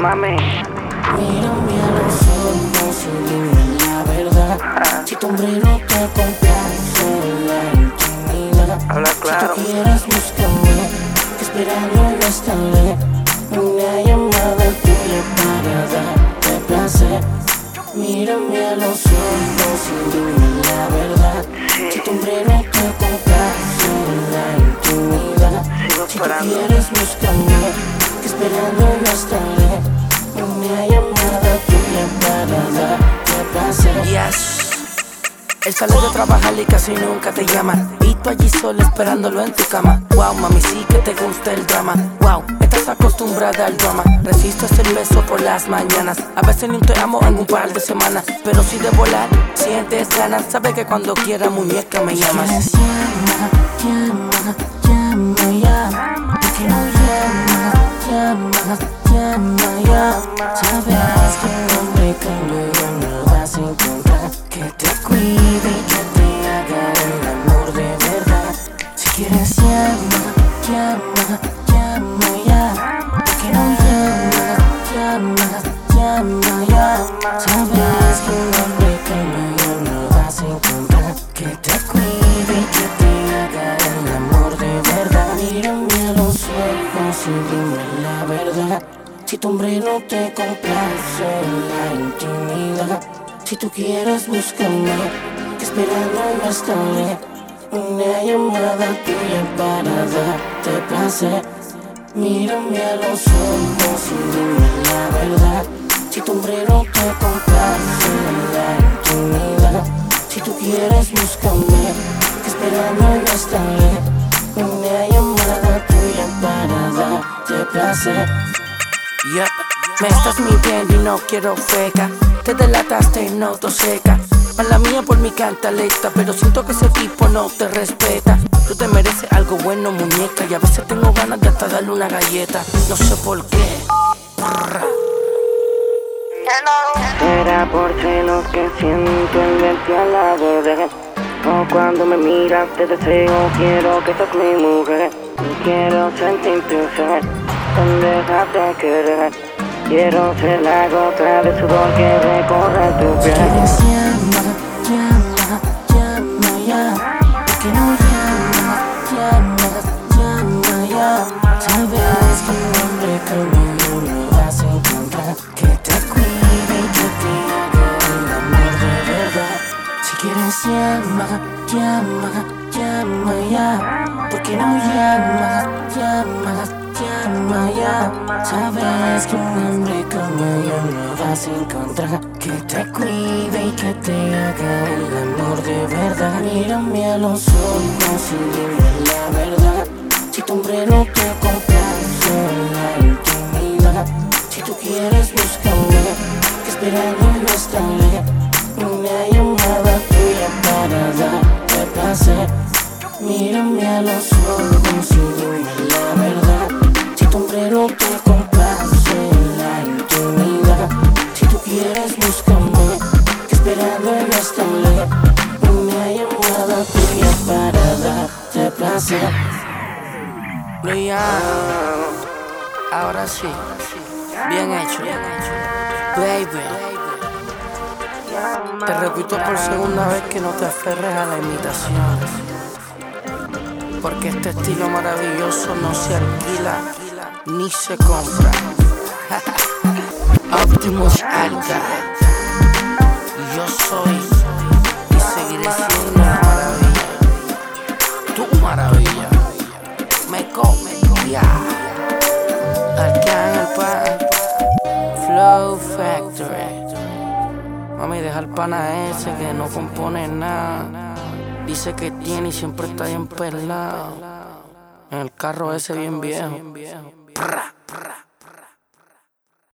mami. Mírame a los ojos y dime la verdad. Si tu hombre no te complace la intimidad, Habla claro. si tú quieres búscame, que esperando no estaré. Una llamada tuya para darte placer. Mírame a los ojos y dime la verdad. Si tu hombre no te complace la intimidad, si tú quieres búscame, que esperando no estaré. Una llamada tuya para darte placer. Yes. Él sale de trabajar y casi nunca te llama, y tú allí sola esperándolo en tu cama. Wow, mami, sí que te gusta el drama. Wow, estás acostumbrada al drama. Resistes el beso por las mañanas. A veces ni un te amo en un par de semanas, pero si de volar sientes ganas, sabes que cuando quiera muñeca me llamas. Llama, llama ya. ¿Por qué no llamas? Llama ya. Sabes que un hombre conmigo no vas a encontrar, que te cuide y que te haga el amor de verdad. Si quieres llama ya. ¿Por qué no llama ya? Sabes que un hombre conmigo no vas a encontrar, que te cuide y que te haga el amor de verdad. Mírame a los ojos y dime la verdad. Si tu hombre no te complace la intimidad, si tú quieres búscame, que esperando no estaré. Una llamada tuya para darte placer. Mírame a los ojos y dime la verdad. Si tu hombre no te complace la intimidad, si tú quieres búscame, que esperando no estaré. Una llamada tuya para darte placer. Yep. Me estás mintiendo y no quiero feca. Te delataste y no te seca. Mala mía por mi cantaleta, pero siento que ese tipo no te respeta. Tú te mereces algo bueno, muñeca, y a veces tengo ganas de hasta darle una galleta. No sé por qué. Será por celos que siento el verte al lado de él. O cuando me miras te deseo, quiero que seas mi mujer. Y quiero sentir tu ser, déjate querer. Quiero ser la gota de sudor que recorre tu Si piel. quieres llama ya. ¿Por qué no llama ya? Sabes que un hombre conmigo no vas a encontrar, que te cuide y que te haga el amor de verdad. Si quieres llama ya. ¿Por qué no llamas ya? Sabes que un hombre conmigo no vas a encontrar, que te cuide y que te haga el amor de verdad. Mírame a los ojos y dime la verdad. Si tu hombre no te complace la intimidad, si tú quieres búscame, que esperando no estaré. Una llamada tuya para darte placer. Mírame a los ojos y dime la verdad. Si tu hombre no te complace la intimidad, si tú quieres búscame, que esperando no estaré. Una llamada tuya para darte placer. Luis, ahora sí, bien hecho, baby. Te repito por segunda vez que no te aferres a la imitación, porque este estilo maravilloso no se alquila ni se compra. Optimus Alta, yo soy y seguiré siendo la maravilla, tu maravilla. Me come, ya. Arcángel Pan, Flow Factory. Mami, deja al pana ese que no compone nada. Dice que tiene y siempre está bien pelado. En el carro ese bien viejo. Prra, prra.